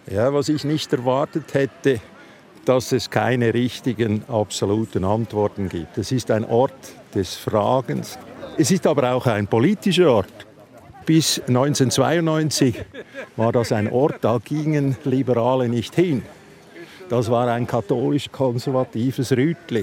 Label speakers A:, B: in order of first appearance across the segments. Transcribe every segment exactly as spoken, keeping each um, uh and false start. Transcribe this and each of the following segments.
A: Ja, was ich nicht erwartet hätte, dass es keine richtigen, absoluten Antworten gibt. Es ist ein Ort des Fragens. Es ist aber auch ein politischer Ort. Bis neunzehnhundertzweiundneunzig war das ein Ort, da gingen Liberale nicht hin. Das war ein katholisch-konservatives Rütli.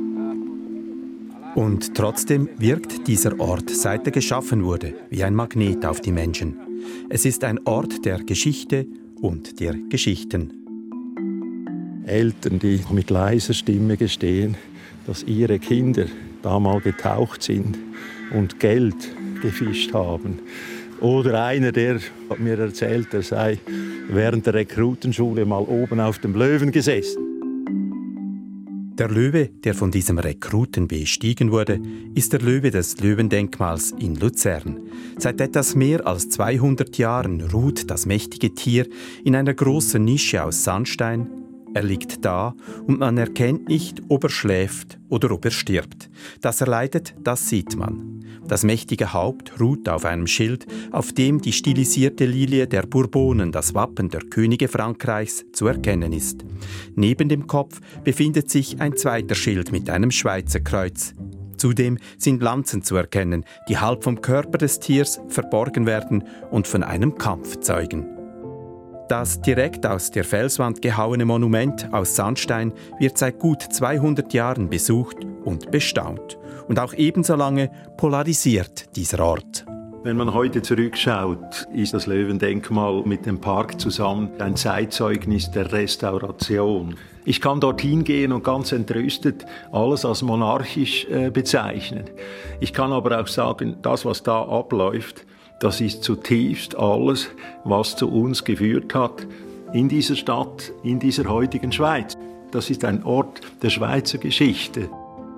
B: Und trotzdem wirkt dieser Ort, seit er geschaffen wurde, wie ein Magnet auf die Menschen. Es ist ein Ort der Geschichte und der Geschichten.
A: Eltern, die mit leiser Stimme gestehen, dass ihre Kinder da mal getaucht sind und Geld gefischt haben. Oder einer, der hat mir erzählt, er sei während der Rekrutenschule mal oben auf dem Löwen gesessen.
B: Der Löwe, der von diesem Rekruten bestiegen wurde, ist der Löwe des Löwendenkmals in Luzern. Seit etwas mehr als zweihundert Jahren ruht das mächtige Tier in einer großen Nische aus Sandstein. Er liegt da und man erkennt nicht, ob er schläft oder ob er stirbt. Dass er leidet, das sieht man. Das mächtige Haupt ruht auf einem Schild, auf dem die stilisierte Lilie der Bourbonen, das Wappen der Könige Frankreichs, zu erkennen ist. Neben dem Kopf befindet sich ein zweiter Schild mit einem Schweizer Kreuz. Zudem sind Lanzen zu erkennen, die halb vom Körper des Tiers verborgen werden und von einem Kampf zeugen. Das direkt aus der Felswand gehauene Monument aus Sandstein wird seit gut zweihundert Jahren besucht und bestaunt. Und auch ebenso lange polarisiert dieser Ort.
A: Wenn man heute zurückschaut, ist das Löwendenkmal mit dem Park zusammen ein Zeitzeugnis der Restauration. Ich kann dorthin gehen und ganz entrüstet alles als monarchisch äh, bezeichnen. Ich kann aber auch sagen, das, was da abläuft, das ist zutiefst alles, was zu uns geführt hat in dieser Stadt, in dieser heutigen Schweiz. Das ist ein Ort der Schweizer Geschichte.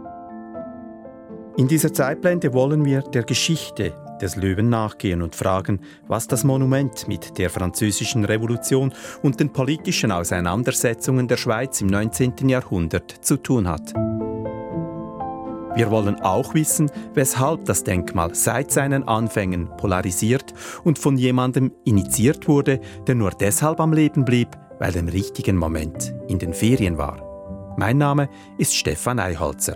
B: In dieser Zeitblende wollen wir der Geschichte des Löwen nachgehen und fragen, was das Monument mit der Französischen Revolution und den politischen Auseinandersetzungen der Schweiz im neunzehnten Jahrhundert zu tun hat. Wir wollen auch wissen, weshalb das Denkmal seit seinen Anfängen polarisiert und von jemandem initiiert wurde, der nur deshalb am Leben blieb, weil er im richtigen Moment in den Ferien war. Mein Name ist Stefan Eiholzer.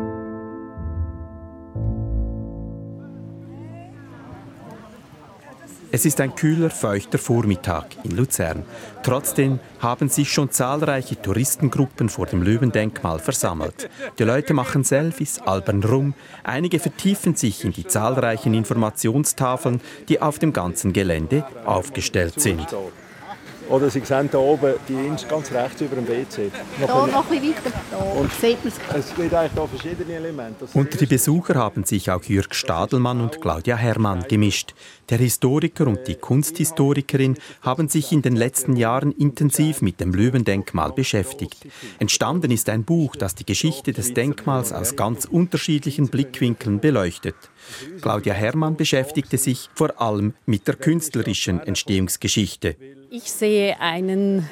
B: Es ist ein kühler, feuchter Vormittag in Luzern. Trotzdem haben sich schon zahlreiche Touristengruppen vor dem Löwendenkmal versammelt. Die Leute machen Selfies, albern rum. Einige vertiefen sich in die zahlreichen Informationstafeln, die auf dem ganzen Gelände aufgestellt sind.
A: Oder Sie sehen hier oben die Inch ganz rechts über dem W C.
C: Hier noch ein bisschen weiter. Da sieht man es.
A: Es gibt eigentlich hier verschiedene Elemente.
B: Unter die Besucher haben sich auch Jürg Stadelmann und Claudia Herrmann gemischt. Der Historiker und die Kunsthistorikerin haben sich in den letzten Jahren intensiv mit dem Löwendenkmal beschäftigt. Entstanden ist ein Buch, das die Geschichte des Denkmals aus ganz unterschiedlichen Blickwinkeln beleuchtet. Claudia Herrmann beschäftigte sich vor allem mit der künstlerischen Entstehungsgeschichte.
C: Ich sehe einen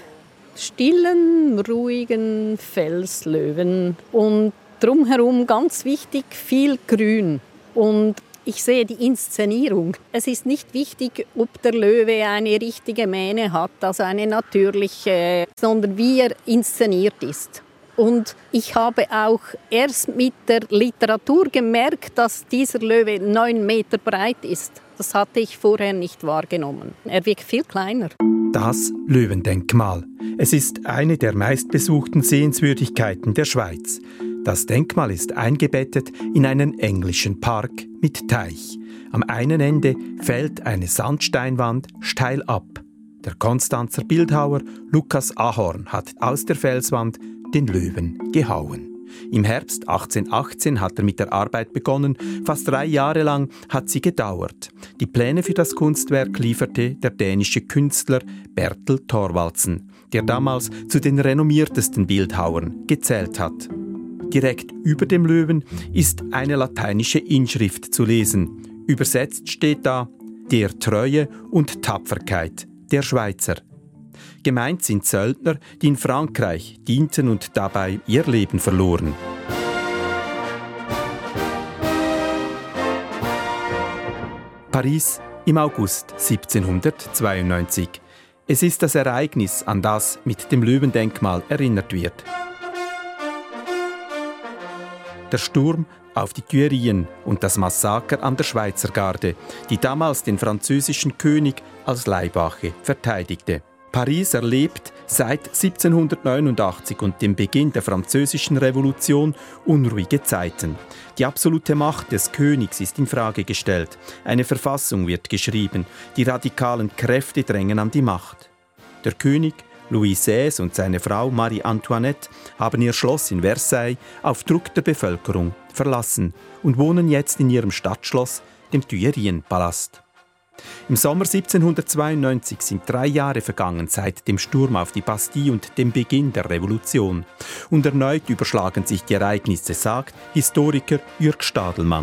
C: stillen, ruhigen Felslöwen und drumherum, ganz wichtig, viel Grün. Und ich sehe die Inszenierung. Es ist nicht wichtig, ob der Löwe eine richtige Mähne hat, also eine natürliche, sondern wie er inszeniert ist. Und ich habe auch erst mit der Literatur gemerkt, dass dieser Löwe neun Meter breit ist. Das hatte ich vorher nicht wahrgenommen. Er wirkt viel kleiner.
B: Das Löwendenkmal. Es ist eine der meistbesuchten Sehenswürdigkeiten der Schweiz. Das Denkmal ist eingebettet in einen englischen Park mit Teich. Am einen Ende fällt eine Sandsteinwand steil ab. Der Konstanzer Bildhauer Lukas Ahorn hat aus der Felswand den Löwen gehauen. Im Herbst achtzehnhundertachtzehn hat er mit der Arbeit begonnen. Fast drei Jahre lang hat sie gedauert. Die Pläne für das Kunstwerk lieferte der dänische Künstler Bertel Thorvaldsen, der damals zu den renommiertesten Bildhauern gezählt hat. Direkt über dem Löwen ist eine lateinische Inschrift zu lesen. Übersetzt steht da: der Treue und Tapferkeit der Schweizer. Gemeint sind Söldner, die in Frankreich dienten und dabei ihr Leben verloren. Paris im August siebzehnhundertzweiundneunzig. Es ist das Ereignis, an das mit dem Löwendenkmal erinnert wird. Der Sturm auf die Tuillerien und das Massaker an der Schweizer Garde, die damals den französischen König als Leibwache verteidigte. Paris erlebt seit siebzehnhundertneunundachtzig und dem Beginn der Französischen Revolution unruhige Zeiten. Die absolute Macht des Königs ist in Frage gestellt. Eine Verfassung wird geschrieben. Die radikalen Kräfte drängen an die Macht. Der König, Louis der Sechste und seine Frau Marie Antoinette haben ihr Schloss in Versailles auf Druck der Bevölkerung verlassen und wohnen jetzt in ihrem Stadtschloss, dem Tuillerienpalast. Im Sommer siebzehnhundertzweiundneunzig sind drei Jahre vergangen seit dem Sturm auf die Bastille und dem Beginn der Revolution. Und erneut überschlagen sich die Ereignisse, sagt Historiker Jürg Stadelmann.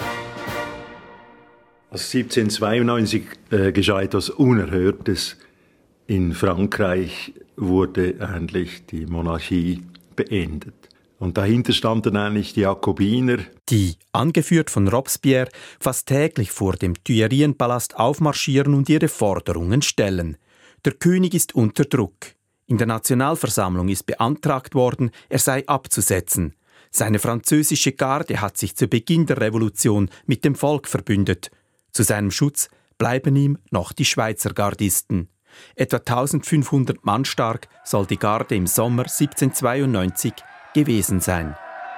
A: siebzehnhundertzweiundneunzig äh, geschah etwas Unerhörtes. In Frankreich wurde eigentlich die Monarchie beendet. Und dahinter standen eigentlich die Jakobiner.
B: Die, angeführt von Robespierre, fast täglich vor dem Tuillerienpalast aufmarschieren und ihre Forderungen stellen. Der König ist unter Druck. In der Nationalversammlung ist beantragt worden, er sei abzusetzen. Seine französische Garde hat sich zu Beginn der Revolution mit dem Volk verbündet. Zu seinem Schutz bleiben ihm noch die Schweizer Gardisten. Etwa eintausendfünfhundert Mann stark soll die Garde im Sommer siebzehnhundertzweiundneunzig gewesen sein.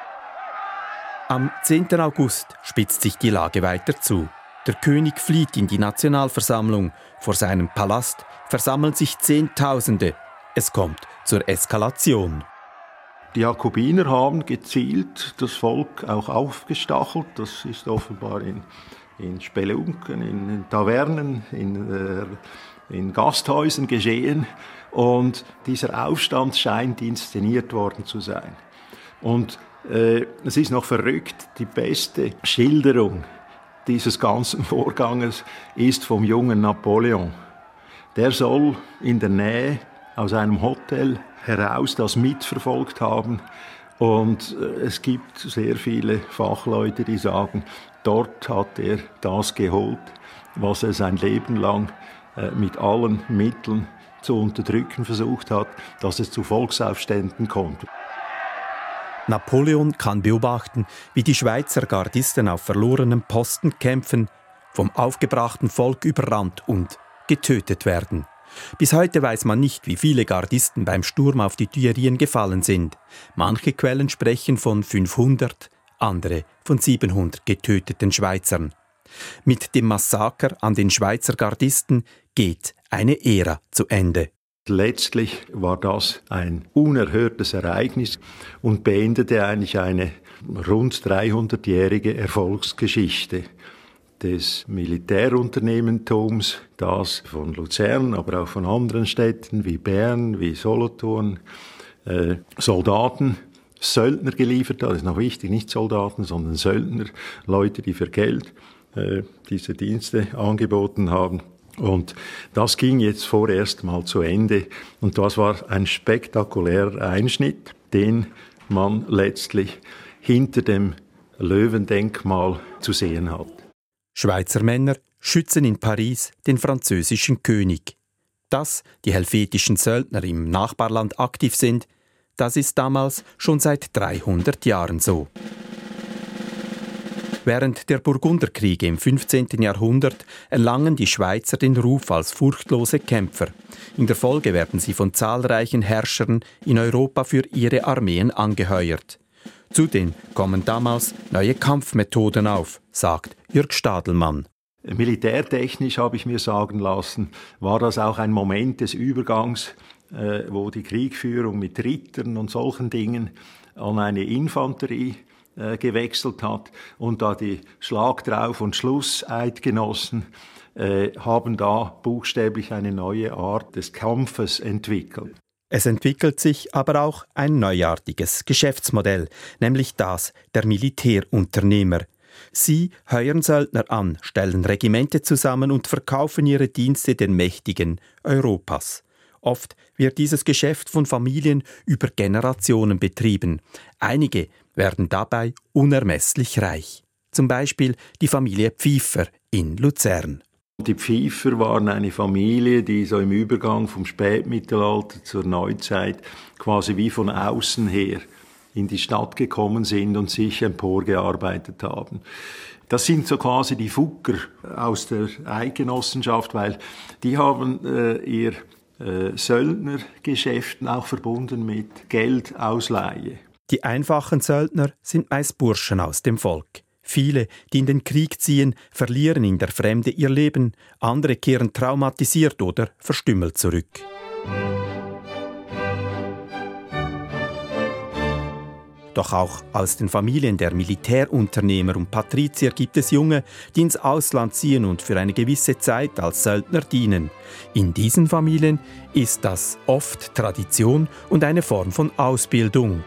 B: Am zehnten August spitzt sich die Lage weiter zu. Der König flieht in die Nationalversammlung. Vor seinem Palast versammeln sich Zehntausende. Es kommt zur Eskalation.
A: Die Jakobiner haben gezielt das Volk auch aufgestachelt. Das ist offenbar in, in Spelunken, in, in Tavernen, in, äh, in Gasthäusern geschehen. Und dieser Aufstand scheint inszeniert worden zu sein. Und äh, es ist noch verrückt, die beste Schilderung dieses ganzen Vorganges ist vom jungen Napoleon. Der soll in der Nähe aus einem Hotel heraus das mitverfolgt haben. Und äh, es gibt sehr viele Fachleute, die sagen, dort hat er das geholt, was er sein Leben lang äh, mit allen Mitteln zu unterdrücken versucht hat, dass es zu Volksaufständen kommt.
B: Napoleon kann beobachten, wie die Schweizer Gardisten auf verlorenem Posten kämpfen, vom aufgebrachten Volk überrannt und getötet werden. Bis heute weiß man nicht, wie viele Gardisten beim Sturm auf die Tuillerien gefallen sind. Manche Quellen sprechen von fünfhundert, andere von siebenhundert getöteten Schweizern. Mit dem Massaker an den Schweizer Gardisten geht eine Ära zu Ende.
A: Letztlich war das ein unerhörtes Ereignis und beendete eigentlich eine rund dreihundertjährige Erfolgsgeschichte des Militärunternehmertums, das von Luzern, aber auch von anderen Städten wie Bern, wie Solothurn, äh, Soldaten, Söldner geliefert hat. Das ist noch wichtig, nicht Soldaten, sondern Söldner, Leute, die für Geld äh, diese Dienste angeboten haben. Und das ging jetzt vorerst mal zu Ende. Und das war ein spektakulärer Einschnitt, den man letztlich hinter dem Löwendenkmal zu sehen hat.
B: Schweizer Männer schützen in Paris den französischen König. Dass die helvetischen Söldner im Nachbarland aktiv sind, das ist damals schon seit dreihundert Jahren so. Während der Burgunderkriege im fünfzehnten Jahrhundert erlangen die Schweizer den Ruf als furchtlose Kämpfer. In der Folge werden sie von zahlreichen Herrschern in Europa für ihre Armeen angeheuert. Zudem kommen damals neue Kampfmethoden auf, sagt Jürg Stadelmann.
A: Militärtechnisch, habe ich mir sagen lassen, war das auch ein Moment des Übergangs, äh, wo die Kriegführung mit Rittern und solchen Dingen an eine Infanterie äh, gewechselt hat. Und da die Schlag drauf und Schlusseidgenossen äh, haben da buchstäblich eine neue Art des Kampfes entwickelt.
B: Es entwickelt sich aber auch ein neuartiges Geschäftsmodell, nämlich das der Militärunternehmer. Sie heuern Söldner an, stellen Regimente zusammen und verkaufen ihre Dienste den Mächtigen Europas. Oft wird dieses Geschäft von Familien über Generationen betrieben. Einige werden dabei unermesslich reich. Zum Beispiel die Familie Pfyffer in Luzern.
A: Die Pfeifer waren eine Familie, die so im Übergang vom Spätmittelalter zur Neuzeit quasi wie von außen her in die Stadt gekommen sind und sich emporgearbeitet haben. Das sind so quasi die Fugger aus der Eidgenossenschaft, weil die haben äh, ihr äh, Söldnergeschäften auch verbunden mit Geldausleihe.
B: Die einfachen Söldner sind meist Burschen aus dem Volk. Viele, die in den Krieg ziehen, verlieren in der Fremde ihr Leben, andere kehren traumatisiert oder verstümmelt zurück. Doch auch aus den Familien der Militärunternehmer und Patrizier gibt es Junge, die ins Ausland ziehen und für eine gewisse Zeit als Söldner dienen. In diesen Familien ist das oft Tradition und eine Form von Ausbildung.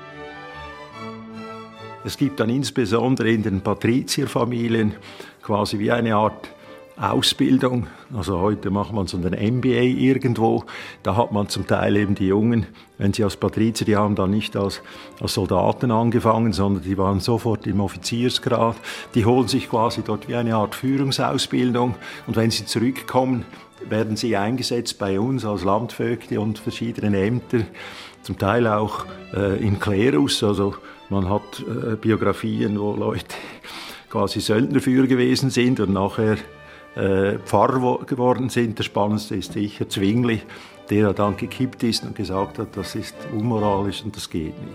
A: Es gibt dann insbesondere in den Patrizierfamilien quasi wie eine Art Ausbildung. Also heute macht man so einen M B A irgendwo. Da hat man zum Teil eben die Jungen, wenn sie als Patrizier, die haben dann nicht als, als Soldaten angefangen, sondern die waren sofort im Offiziersgrad. Die holen sich quasi dort wie eine Art Führungsausbildung. Und wenn sie zurückkommen, werden sie eingesetzt bei uns als Landvögte und verschiedene Ämter. Zum Teil auch äh, in Klerus, also man hat äh, Biografien, wo Leute quasi Söldnerführer gewesen sind und nachher äh, Pfarrer wo- geworden sind. Der spannendste ist sicher Zwingli, der dann gekippt ist und gesagt hat, das ist unmoralisch und das geht nicht.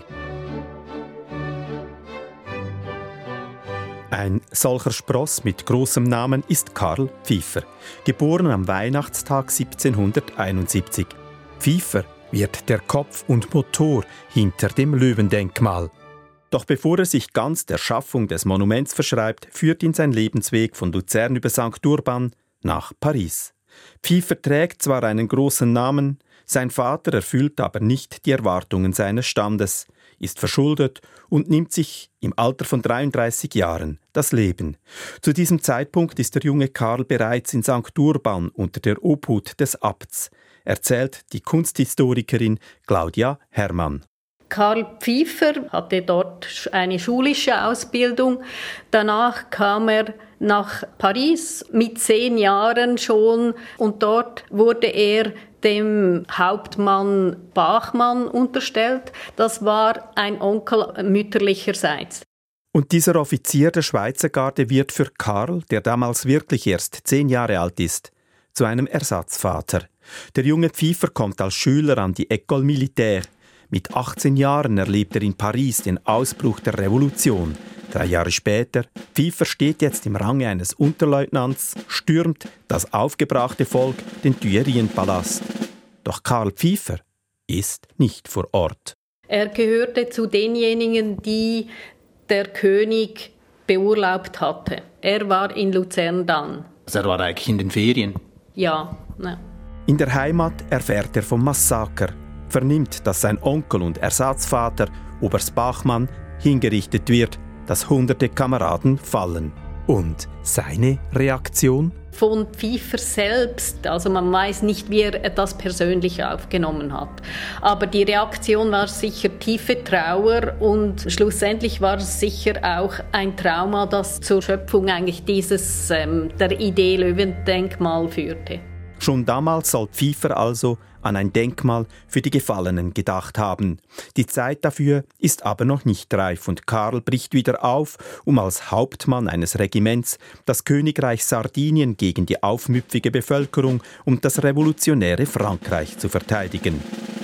B: Ein solcher Spross mit großem Namen ist Karl Pfeifer, geboren am Weihnachtstag siebzehnhunderteinundsiebzig. Pfeifer wird der Kopf und Motor hinter dem Löwendenkmal. Doch bevor er sich ganz der Schaffung des Monuments verschreibt, führt ihn sein Lebensweg von Luzern über Sankt Urban nach Paris. Pfeifer trägt zwar einen großen Namen, sein Vater erfüllt aber nicht die Erwartungen seines Standes, ist verschuldet und nimmt sich im Alter von dreiunddreißig Jahren das Leben. Zu diesem Zeitpunkt ist der junge Karl bereits in Sankt Urban unter der Obhut des Abts, erzählt die Kunsthistorikerin Claudia Herrmann.
C: Karl Pfeifer hatte dort eine schulische Ausbildung. Danach kam er nach Paris mit zehn Jahren schon und dort wurde er dem Hauptmann Bachmann unterstellt. Das war ein Onkel mütterlicherseits.
B: Und dieser Offizier der Schweizer Garde wird für Karl, der damals wirklich erst zehn Jahre alt ist, zu einem Ersatzvater. Der junge Pfeifer kommt als Schüler an die École Militaire. Mit achtzehn Jahren erlebt er in Paris den Ausbruch der Revolution. Drei Jahre später, Pfeifer steht jetzt im Range eines Unterleutnants, stürmt das aufgebrachte Volk den Tuilerienpalast. Doch Karl Pfeifer ist nicht vor Ort.
C: Er gehörte zu denjenigen, die der König beurlaubt hatte. Er war in Luzern dann.
D: Also er war eigentlich in den Ferien?
C: Ja, ne.
B: In der Heimat erfährt er vom Massaker, vernimmt, dass sein Onkel und Ersatzvater, Oberst Bachmann, hingerichtet wird, dass hunderte Kameraden fallen. Und seine Reaktion?
C: Von Pfeifer selbst, also man weiß nicht, wie er das persönlich aufgenommen hat. Aber die Reaktion war sicher tiefe Trauer und schlussendlich war es sicher auch ein Trauma, das zur Schöpfung eigentlich dieses, ähm, der Idee Löwendenkmal führte.
B: Schon damals soll Pfeifer also an ein Denkmal für die Gefallenen gedacht haben. Die Zeit dafür ist aber noch nicht reif und Karl bricht wieder auf, um als Hauptmann eines Regiments das Königreich Sardinien gegen die aufmüpfige Bevölkerung und das revolutionäre Frankreich zu verteidigen.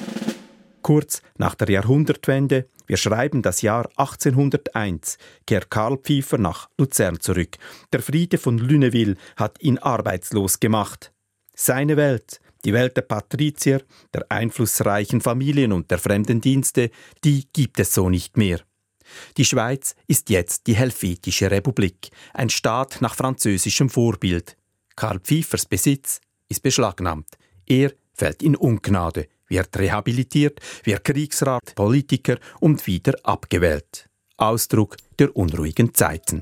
B: Kurz nach der Jahrhundertwende, wir schreiben das Jahr achtzehnhunderteins, kehrt Karl Pfeifer nach Luzern zurück. Der Friede von Lunéville hat ihn arbeitslos gemacht. Seine Welt, die Welt der Patrizier, der einflussreichen Familien und der Fremdendienste, die gibt es so nicht mehr. Die Schweiz ist jetzt die Helvetische Republik, ein Staat nach französischem Vorbild. Karl Pfeifers Besitz ist beschlagnahmt. Er fällt in Ungnade, wird rehabilitiert, wird Kriegsrat, Politiker und wieder abgewählt. Ausdruck der unruhigen Zeiten.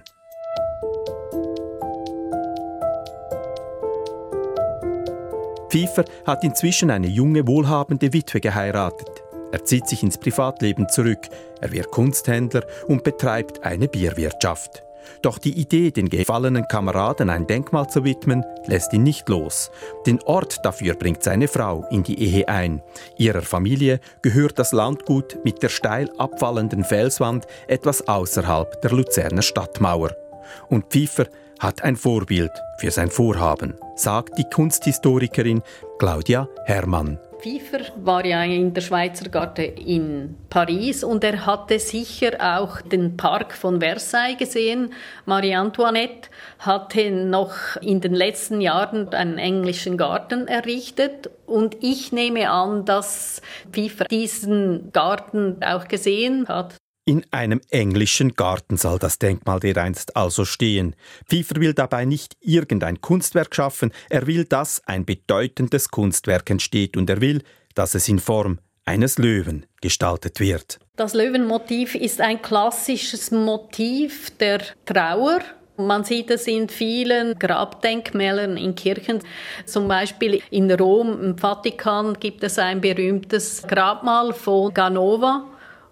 B: Pfeifer hat inzwischen eine junge, wohlhabende Witwe geheiratet. Er zieht sich ins Privatleben zurück, er wird Kunsthändler und betreibt eine Bierwirtschaft. Doch die Idee, den gefallenen Kameraden ein Denkmal zu widmen, lässt ihn nicht los. Den Ort dafür bringt seine Frau in die Ehe ein. Ihrer Familie gehört das Landgut mit der steil abfallenden Felswand etwas außerhalb der Luzerner Stadtmauer. Und Pfyffer hat ein Vorbild für sein Vorhaben, sagt die Kunsthistorikerin Claudia Hermann.
C: Pfyffer war ja in der Schweizer Garde in Paris und er hatte sicher auch den Park von Versailles gesehen. Marie Antoinette hatte noch in den letzten Jahren einen englischen Garten errichtet und ich nehme an, dass Pfyffer diesen Garten auch gesehen hat.
B: In einem englischen Garten soll das Denkmal dereinst also stehen. Pfyffer will dabei nicht irgendein Kunstwerk schaffen, er will, dass ein bedeutendes Kunstwerk entsteht und er will, dass es in Form eines Löwen gestaltet wird.
C: Das Löwenmotiv ist ein klassisches Motiv der Trauer. Man sieht es in vielen Grabdenkmälern in Kirchen. Zum Beispiel in Rom, im Vatikan, gibt es ein berühmtes Grabmal von Canova.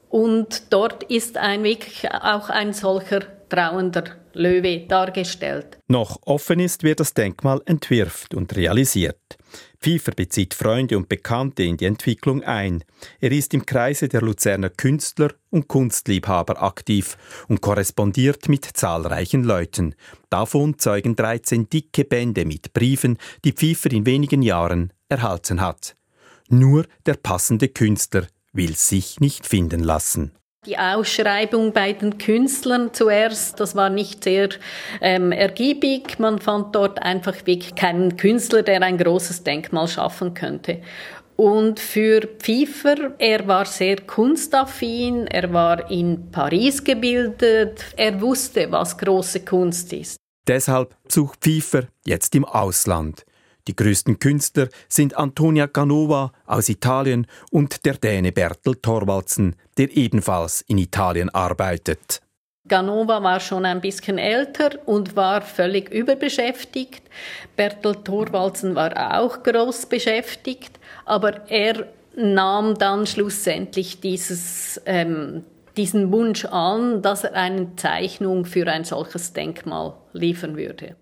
C: Und dort ist ein wirklich auch ein solcher trauernder Löwe dargestellt.
B: Noch offen ist, wer das Denkmal entwirft und realisiert. Pfyffer bezieht Freunde und Bekannte in die Entwicklung ein. Er ist im Kreise der Luzerner Künstler und Kunstliebhaber aktiv und korrespondiert mit zahlreichen Leuten. Davon zeugen dreizehn dicke Bände mit Briefen, die Pfyffer in wenigen Jahren erhalten hat. Nur der passende Künstler will sich nicht finden lassen.
C: Die Ausschreibung bei den Künstlern zuerst, das war nicht sehr ähm, ergiebig. Man fand dort einfach wirklich keinen Künstler, der ein großes Denkmal schaffen könnte. Und für Pfyffer, er war sehr kunstaffin, er war in Paris gebildet, er wusste, was große Kunst ist.
B: Deshalb sucht Pfyffer jetzt im Ausland. Die größten Künstler sind Antonia Canova aus Italien und der Däne Bertel Thorvaldsen, der ebenfalls in Italien arbeitet.
C: Canova war schon ein bisschen älter und war völlig überbeschäftigt. Bertel Thorvaldsen war auch groß beschäftigt, aber er nahm dann schlussendlich dieses, ähm, diesen Wunsch an, dass er eine Zeichnung für ein solches Denkmal liefern würde.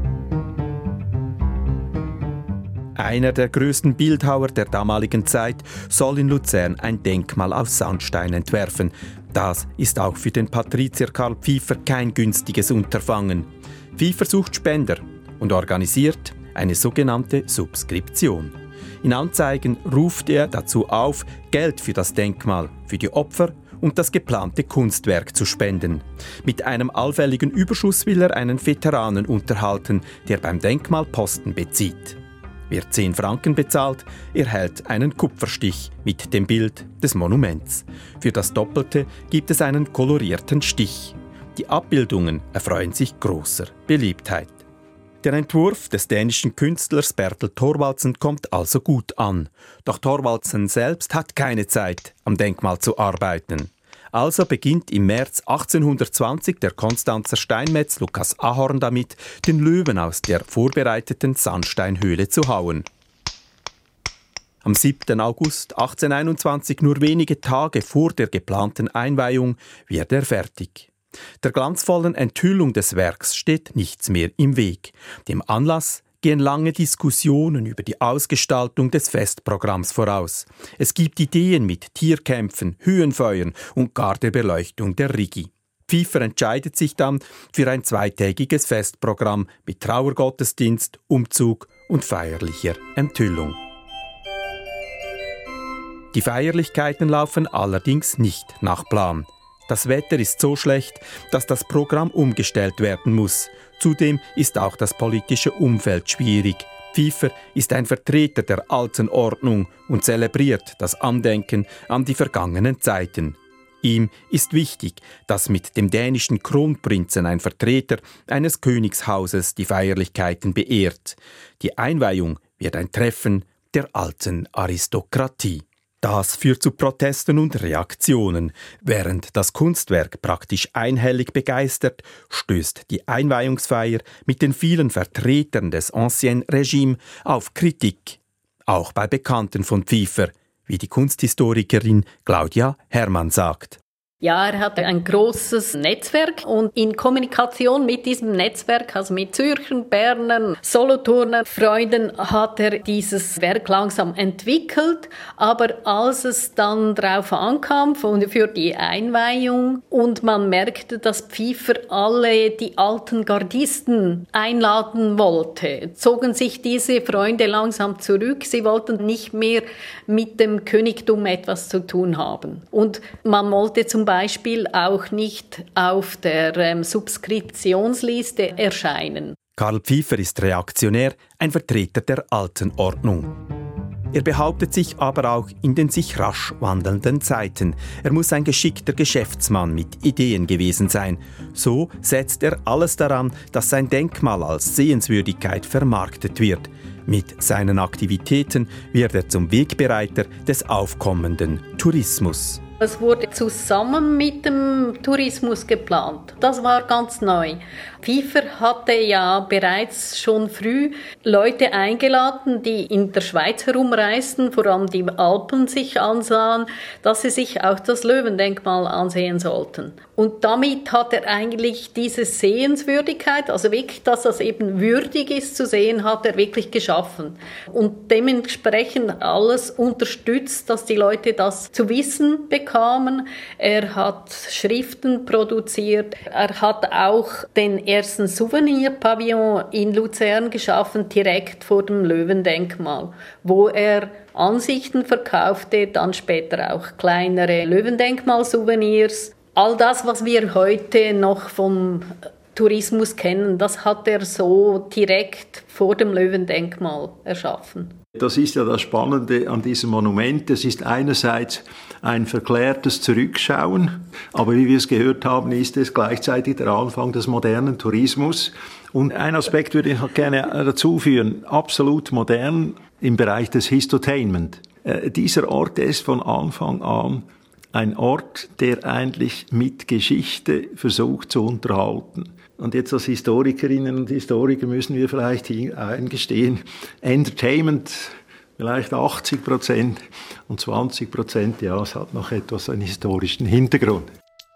B: Einer der größten Bildhauer der damaligen Zeit soll in Luzern ein Denkmal aus Sandstein entwerfen. Das ist auch für den Patrizier Karl Pfyffer kein günstiges Unterfangen. Pfyffer sucht Spender und organisiert eine sogenannte Subskription. In Anzeigen ruft er dazu auf, Geld für das Denkmal, für die Opfer und das geplante Kunstwerk zu spenden. Mit einem allfälligen Überschuss will er einen Veteranen unterhalten, der beim Denkmal Posten bezieht. Wer zehn Franken bezahlt, erhält einen Kupferstich mit dem Bild des Monuments. Für das Doppelte gibt es einen kolorierten Stich. Die Abbildungen erfreuen sich großer Beliebtheit. Der Entwurf des dänischen Künstlers Bertel Thorvaldsen kommt also gut an. Doch Thorvaldsen selbst hat keine Zeit, am Denkmal zu arbeiten. Also beginnt im März achtzehnhundertzwanzig der Konstanzer Steinmetz Lukas Ahorn damit, den Löwen aus der vorbereiteten Sandsteinhöhle zu hauen. Am siebten August achtzehnhunderteinundzwanzig, nur wenige Tage vor der geplanten Einweihung, wird er fertig. Der glanzvollen Enthüllung des Werks steht nichts mehr im Weg. Dem Anlass gehen lange Diskussionen über die Ausgestaltung des Festprogramms voraus. Es gibt Ideen mit Tierkämpfen, Höhenfeuern und gar der Beleuchtung der Rigi. Pfyffer entscheidet sich dann für ein zweitägiges Festprogramm mit Trauergottesdienst, Umzug und feierlicher Enthüllung. Die Feierlichkeiten laufen allerdings nicht nach Plan. Das Wetter ist so schlecht, dass das Programm umgestellt werden muss. Zudem ist auch das politische Umfeld schwierig. Pfyffer ist ein Vertreter der alten Ordnung und zelebriert das Andenken an die vergangenen Zeiten. Ihm ist wichtig, dass mit dem dänischen Kronprinzen ein Vertreter eines Königshauses die Feierlichkeiten beehrt. Die Einweihung wird ein Treffen der alten Aristokratie. Das führt zu Protesten und Reaktionen. Während das Kunstwerk praktisch einhellig begeistert, stößt die Einweihungsfeier mit den vielen Vertretern des Ancien Regime auf Kritik. Auch bei Bekannten von Pfyffer, wie die Kunsthistorikerin Claudia Hermann sagt.
C: Ja, er hat ein großes Netzwerk und in Kommunikation mit diesem Netzwerk, also mit Zürchern, Bernern, Solothurner Freunden, hat er dieses Werk langsam entwickelt. Aber als es dann drauf ankam für die Einweihung und man merkte, dass Pfyffer alle die alten Gardisten einladen wollte, zogen sich diese Freunde langsam zurück. Sie wollten nicht mehr mit dem Königtum etwas zu tun haben. Und man wollte zum Beispiel auch nicht auf der ähm, Subskriptionsliste erscheinen.
B: Karl Pfyffer ist reaktionär, ein Vertreter der alten Ordnung. Er behauptet sich aber auch in den sich rasch wandelnden Zeiten. Er muss ein geschickter Geschäftsmann mit Ideen gewesen sein. So setzt er alles daran, dass sein Denkmal als Sehenswürdigkeit vermarktet wird. Mit seinen Aktivitäten wird er zum Wegbereiter des aufkommenden Tourismus.
C: Es wurde zusammen mit dem Tourismus geplant. Das war ganz neu. Pfyffer hatte ja bereits schon früh Leute eingeladen, die in der Schweiz herumreisten, vor allem die Alpen sich ansahen, dass sie sich auch das Löwendenkmal ansehen sollten. Und damit hat er eigentlich diese Sehenswürdigkeit, also wirklich, dass das eben würdig ist zu sehen, hat er wirklich geschaffen. Und dementsprechend alles unterstützt, dass die Leute das zu wissen bekamen. Er hat Schriften produziert. Er hat auch den ersten Souvenirpavillon in Luzern geschaffen, direkt vor dem Löwendenkmal, wo er Ansichten verkaufte, dann später auch kleinere Löwendenkmal-Souvenirs. All das, was wir heute noch vom Tourismus kennen, das hat er so direkt vor dem Löwendenkmal erschaffen.
A: Das ist ja das Spannende an diesem Monument. Es ist einerseits ein verklärtes Zurückschauen, aber wie wir es gehört haben, ist es gleichzeitig der Anfang des modernen Tourismus. Und ein Aspekt würde ich noch gerne dazu führen, absolut modern im Bereich des Histotainment. Äh, dieser Ort ist von Anfang an ein Ort, der eigentlich mit Geschichte versucht zu unterhalten. Und jetzt als Historikerinnen und Historiker müssen wir vielleicht eingestehen, Entertainment vielleicht achtzig Prozent und zwanzig Prozent, ja, es hat noch etwas einen historischen Hintergrund.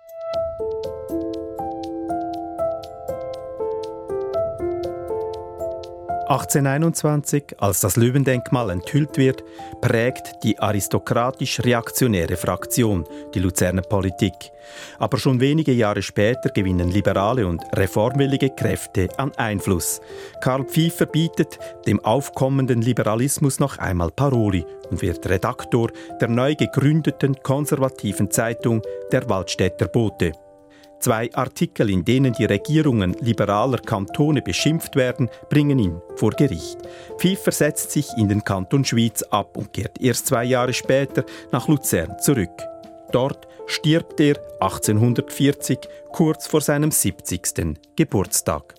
B: achtzehnhunderteinundzwanzig, als das Löwendenkmal enthüllt wird, prägt die aristokratisch-reaktionäre Fraktion die Luzerner Politik. Aber schon wenige Jahre später gewinnen liberale und reformwillige Kräfte an Einfluss. Karl Pfyffer bietet dem aufkommenden Liberalismus noch einmal Paroli und wird Redaktor der neu gegründeten konservativen Zeitung Der Waldstätter Bote. Zwei Artikel, in denen die Regierungen liberaler Kantone beschimpft werden, bringen ihn vor Gericht. Pfyffer setzt sich in den Kanton Schwyz ab und kehrt erst zwei Jahre später nach Luzern zurück. Dort stirbt er achtzehnhundertvierzig, kurz vor seinem siebzigsten Geburtstag.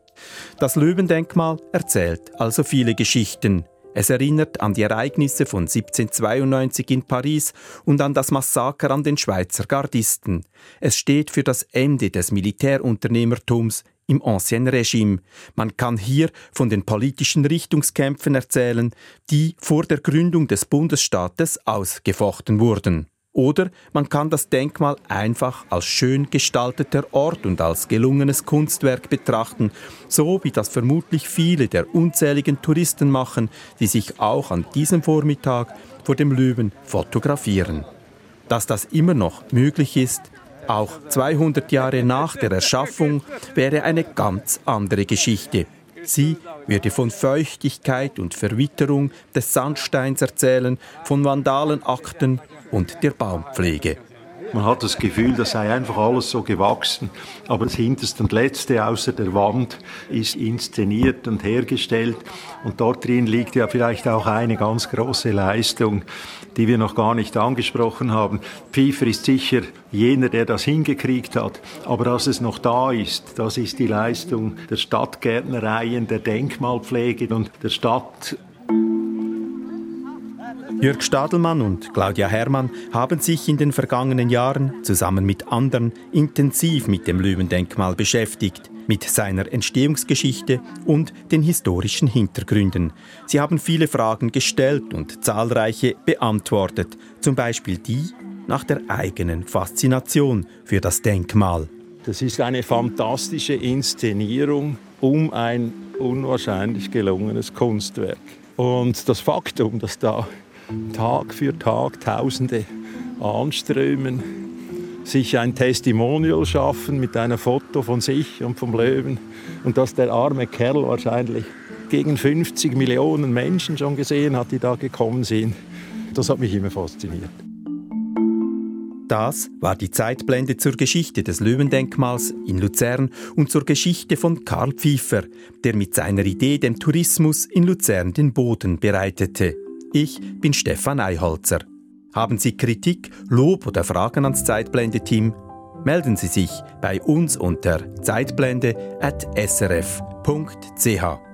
B: Das Löwendenkmal erzählt also viele Geschichten. Es erinnert an die Ereignisse von siebzehnhundertzweiundneunzig in Paris und an das Massaker an den Schweizer Gardisten. Es steht für das Ende des Militärunternehmertums im Ancien Regime. Man kann hier von den politischen Richtungskämpfen erzählen, die vor der Gründung des Bundesstaates ausgefochten wurden. Oder man kann das Denkmal einfach als schön gestalteter Ort und als gelungenes Kunstwerk betrachten, so wie das vermutlich viele der unzähligen Touristen machen, die sich auch an diesem Vormittag vor dem Löwen fotografieren. Dass das immer noch möglich ist, auch zweihundert Jahre nach der Erschaffung, wäre eine ganz andere Geschichte. Sie würde von Feuchtigkeit und Verwitterung des Sandsteins erzählen, von Vandalenakten und der Baumpflege.
A: Man hat das Gefühl, das sei einfach alles so gewachsen, aber das Hinterste und Letzte außer der Wand ist inszeniert und hergestellt und dort drin liegt ja vielleicht auch eine ganz große Leistung, die wir noch gar nicht angesprochen haben. Pfyffer ist sicher jener, der das hingekriegt hat, aber dass es noch da ist, das ist die Leistung der Stadtgärtnereien, der Denkmalpflege und der Stadt.
B: Jörg Stadelmann und Claudia Herrmann haben sich in den vergangenen Jahren zusammen mit anderen intensiv mit dem Löwendenkmal beschäftigt, mit seiner Entstehungsgeschichte und den historischen Hintergründen. Sie haben viele Fragen gestellt und zahlreiche beantwortet, zum Beispiel die, nach der eigenen Faszination für das Denkmal.
A: Das ist eine fantastische Inszenierung um ein unwahrscheinlich gelungenes Kunstwerk. Und das Faktum, dass da Tag für Tag Tausende anströmen, sich ein Testimonial schaffen mit einem Foto von sich und vom Löwen und dass der arme Kerl wahrscheinlich gegen fünfzig Millionen Menschen schon gesehen hat, die da gekommen sind, das hat mich immer fasziniert.
B: Das war die Zeitblende zur Geschichte des Löwendenkmals in Luzern und zur Geschichte von Karl Pfiefer, der mit seiner Idee dem Tourismus in Luzern den Boden bereitete. Ich bin Stefan Eiholzer. Haben Sie Kritik, Lob oder Fragen ans Zeitblende-Team? Melden Sie sich bei uns unter zeitblende at s r f punkt c h.